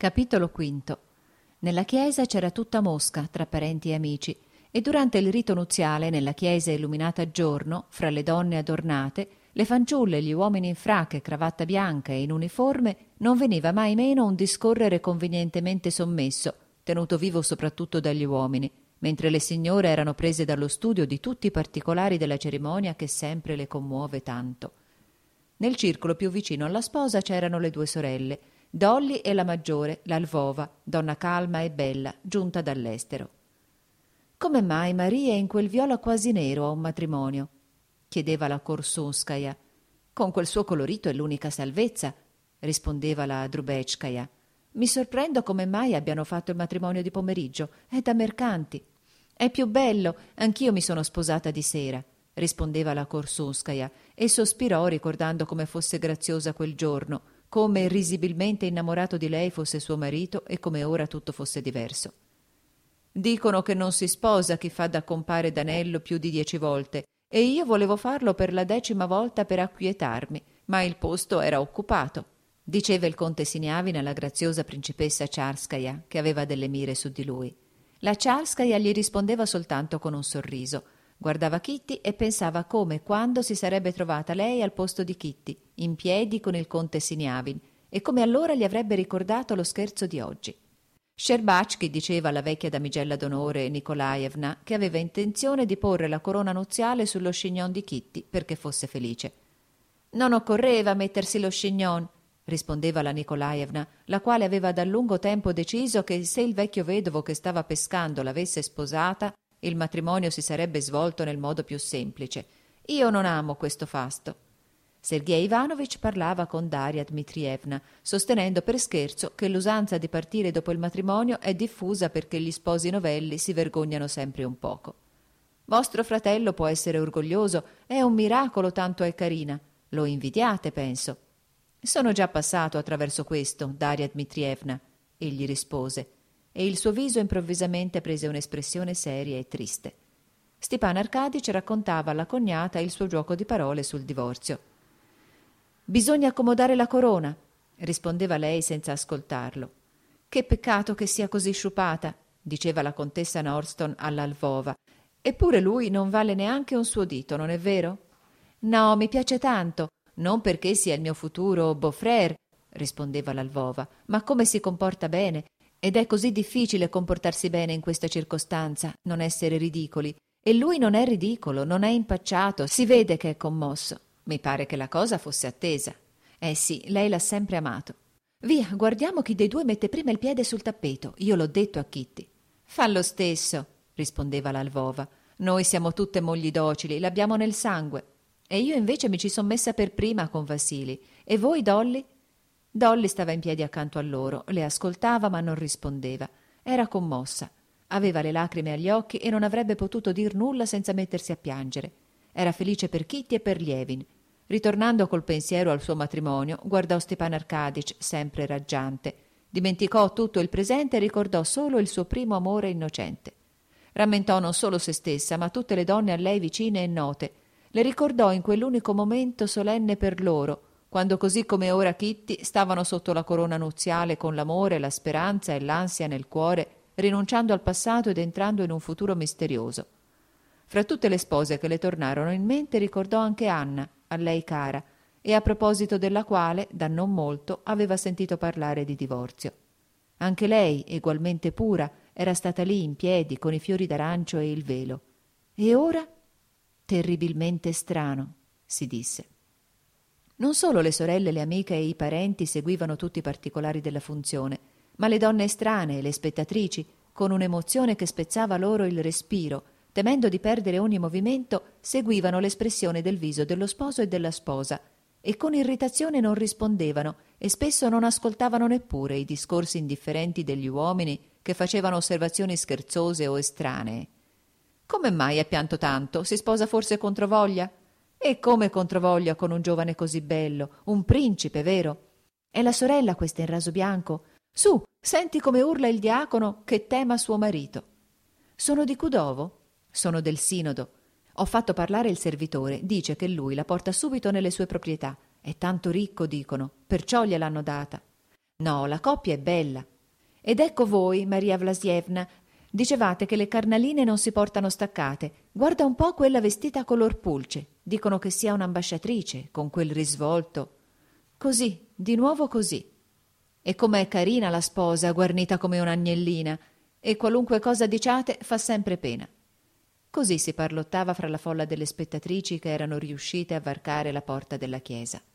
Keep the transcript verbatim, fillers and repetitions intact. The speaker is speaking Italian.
Capitolo quinto. Nella chiesa c'era tutta mosca tra parenti e amici, e durante il rito nuziale, nella chiesa illuminata a giorno, fra le donne adornate, le fanciulle e gli uomini in fraca e cravatta bianca e in uniforme, non veniva mai meno un discorrere convenientemente sommesso, tenuto vivo soprattutto dagli uomini, mentre le signore erano prese dallo studio di tutti i particolari della cerimonia che sempre le commuove tanto. Nel circolo più vicino alla sposa c'erano le due sorelle, Dolly e la maggiore, l'Alvova, donna calma e bella, giunta dall'estero. «Come mai Maria è in quel viola quasi nero a un matrimonio?» chiedeva la Korsunskaja. «Con quel suo colorito è l'unica salvezza», rispondeva la Drubečkaja. «Mi sorprendo come mai abbiano fatto il matrimonio di pomeriggio, è da mercanti». «È più bello, anch'io mi sono sposata di sera», rispondeva la Korsunskaja, e sospirò ricordando come fosse graziosa quel giorno, come risibilmente innamorato di lei fosse suo marito e come ora tutto fosse diverso. «Dicono che non si sposa chi fa da compare d'anello più di dieci volte, e io volevo farlo per la decima volta per acquietarmi, ma il posto era occupato», diceva il conte Siniavin alla graziosa principessa Charskaja, che aveva delle mire su di lui. La Charskaja gli rispondeva soltanto con un sorriso. Guardava Kitty e pensava come e quando si sarebbe trovata lei al posto di Kitty, in piedi con il conte Siniavin, e come allora gli avrebbe ricordato lo scherzo di oggi. Scerbačky diceva alla vecchia damigella d'onore Nikolaevna che aveva intenzione di porre la corona nuziale sullo scignon di Kitty perché fosse felice. «Non occorreva mettersi lo scignon», rispondeva la Nikolaevna, la quale aveva da lungo tempo deciso che se il vecchio vedovo che stava pescando l'avesse sposata, il matrimonio si sarebbe svolto nel modo più semplice. «Io non amo questo fasto». Sergej Ivanovich parlava con Daria Dmitrievna, sostenendo per scherzo che l'usanza di partire dopo il matrimonio è diffusa perché gli sposi novelli si vergognano sempre un poco. «Vostro fratello può essere orgoglioso, è un miracolo tanto è carina. Lo invidiate, penso». «Sono già passato attraverso questo, Daria Dmitrievna», egli rispose, e il suo viso improvvisamente prese un'espressione seria e triste. Stepan Arkadych raccontava alla cognata il suo gioco di parole sul divorzio. «Bisogna accomodare la corona», rispondeva lei senza ascoltarlo. «Che peccato che sia così sciupata», diceva la contessa Norston all'Alvova. «Eppure lui non vale neanche un suo dito, non è vero?» «No, mi piace tanto, non perché sia il mio futuro beau-frère», rispondeva l'Alvova, «ma come si comporta bene. Ed è così difficile comportarsi bene in questa circostanza, non essere ridicoli. E lui non è ridicolo, non è impacciato, si vede che è commosso. Mi pare che la cosa fosse attesa. Eh sì, lei l'ha sempre amato. Via, guardiamo chi dei due mette prima il piede sul tappeto, io l'ho detto a Kitty». «Fa lo stesso», rispondeva l'Alvova. «Noi siamo tutte mogli docili, l'abbiamo nel sangue. E io invece mi ci son messa per prima con Vasili. E voi, Dolly?» Dolly stava in piedi accanto a loro, le ascoltava ma non rispondeva. Era commossa. Aveva le lacrime agli occhi e non avrebbe potuto dir nulla senza mettersi a piangere. Era felice per Kitty e per Lievin. Ritornando col pensiero al suo matrimonio, guardò Stepan Arkadych, sempre raggiante. Dimenticò tutto il presente e ricordò solo il suo primo amore innocente. Rammentò non solo se stessa, ma tutte le donne a lei vicine e note. Le ricordò in quell'unico momento solenne per loro, quando così come ora Kitty stavano sotto la corona nuziale con l'amore, la speranza e l'ansia nel cuore, rinunciando al passato ed entrando in un futuro misterioso. Fra tutte le spose che le tornarono in mente ricordò anche Anna, a lei cara, e a proposito della quale, da non molto, aveva sentito parlare di divorzio. Anche lei, egualmente pura, era stata lì in piedi con i fiori d'arancio e il velo. E ora? Terribilmente strano, si disse. Non solo le sorelle, le amiche e i parenti seguivano tutti i particolari della funzione, ma le donne estranee, le spettatrici, con un'emozione che spezzava loro il respiro, temendo di perdere ogni movimento, seguivano l'espressione del viso dello sposo e della sposa, e con irritazione non rispondevano e spesso non ascoltavano neppure i discorsi indifferenti degli uomini che facevano osservazioni scherzose o estranee. «Come mai ha pianto tanto? Si sposa forse controvoglia?» «E come controvoglia con un giovane così bello, un principe, vero?» «È la sorella questa in raso bianco? Su, senti come urla il diacono che tema suo marito». «Sono di Kudovo?» «Sono del Sinodo. Ho fatto parlare il servitore, dice che lui la porta subito nelle sue proprietà. È tanto ricco, dicono, perciò gliel'hanno data». «No, la coppia è bella», Ed ecco voi, Maria Vlasievna, dicevate che le carnaline non si portano staccate. Guarda un po' quella vestita color pulce. Dicono che sia un'ambasciatrice, con quel risvolto. Così, di nuovo così. E com'è carina la sposa, guarnita come un'agnellina, e qualunque cosa diciate fa sempre pena. Così si parlottava fra la folla delle spettatrici che erano riuscite a varcare la porta della chiesa.